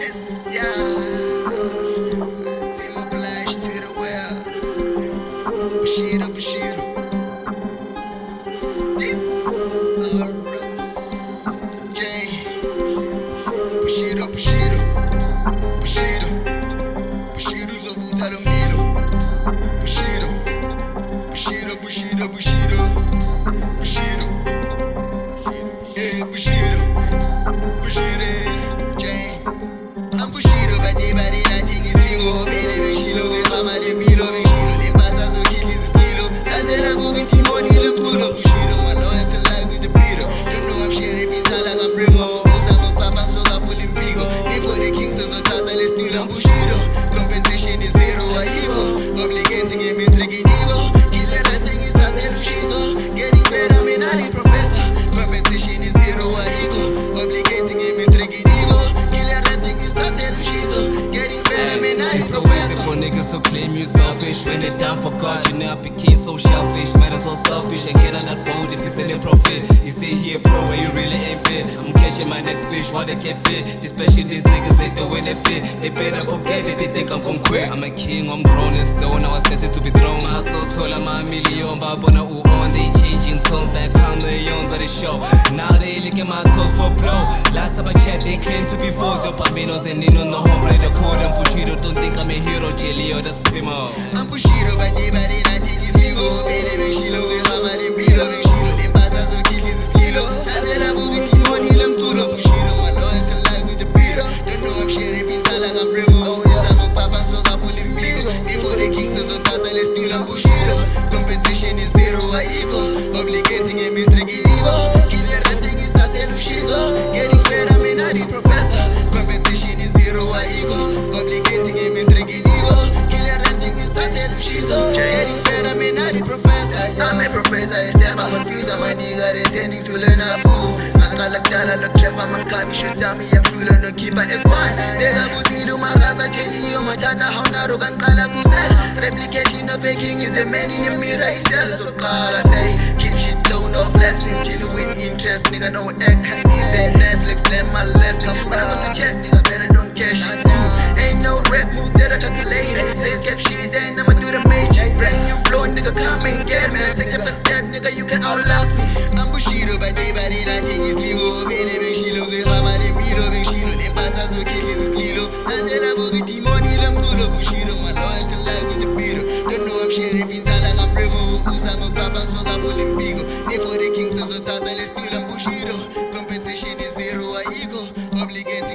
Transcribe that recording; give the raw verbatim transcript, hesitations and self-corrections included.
This yeah, seem obliged to the world. Bushido, Bushido. This Soros J. Bushido, Bushido, Bushido. Bushido zovuza lo mlilo. Bushido, Bushido, Bushido, Bushido, Bushido. Eh, Bushido, Bushido J. I'm Bushido, but they body nothing is legal. Baby, Bushido, we come at the below. Bushido, they pass us to kill his stilo. That's it, I'm going to money in the pool. Bushido, my lawyer to life with the beetle. Don't know I'm sheriff, it's all like I'm primo. Osama Papa, so I'm full in bigo. They for the kings, so tata, let's do them Bushido. Compensation is zero, I evil. Obligating him is Reginivo. Killer, that thing is a selushizo. Getting better, I'm not a professor. Compensation is zero, I evil. Obligating him is Reginivo. Killer, that thing is a selushizo. Getting better, I'm not a It's so easy professor. for niggas to claim you selfish. When they're down for God, you never became so shellfish. Man, it's so selfish and get on that boat if it's any profit. You say he a pro, but you really ain't fit. I'm catching my next fish while they can't fit. Especially these niggas, they do when they fit. They better forget it, they think I'm gon' quit. I'm a king, I'm grown and stone. I was sentenced to be thrown. I'm so tall, I'm a million. But when I on, they changing tones like chameleons on the show. Now they licking my toes for blow. Last time I checked, they claim to be foes. Yo, Paminos and Nino, no home, play the code. And Bushido, don't think I'm a hero. Jelly, that's primo. I'm Bushido, but they body nothing is legal. Baby, Bushido, we come at the below. Bushido, they pass us to kill his stilo. That's it, I'm going to money in the pool. Bushido, my lawyer to life with the beetle. Don't know I'm sheriff, it's all like I'm primo. Osama Papa, so I'm full in bigo. They for the kings, so tata, let's do them Bushido. Compensation is zero, I equal. Obligating him is Reginivo. Killer, that thing is a selushizo. Getting fed, I'm not a professor. Compensation is zero, I equal. Obligating him is Reginivo. Killer, that thing is a selushizo. Getting fed, I'm not a professor. I'm a professor, it's them, I'm confused. I'm a nigga, they're tending to learn how school. I'm not like that, I look trap, I'm a cop. You should tell me I'm true, no keeper, a one. Nigga, Buzilu, my raza, jelly, yo, my tata, how Narugan, Kala, Kuzel. Replication of faking is the man in the mirror, he's jealous of Kala, hey. Keep shit low, no flexing, genuine interest, nigga, no act. He said Netflix, learn my lesson. But I was to check, nigga, better don't cash it. Ain't no rap move that I calculate. Say skip shit, then I'ma do the major. Brand new flow, nigga, come and get me. Take the first step, nigga, you can outlast me. I'm Bushido, but they body nothing is legal. Baby, big shilo, we come at the below. Big shilo, them patas will kill his lilo. Angela, we get the money, them pull up Bushido. My lawyer to life with the beetle. Don't know I'm sheriff, it's all like I'm primo. Osama Papa, so I'm full in bigo. They for the kings, so tata, let's do them Bushido. Compensation is zero, I ego. Obligate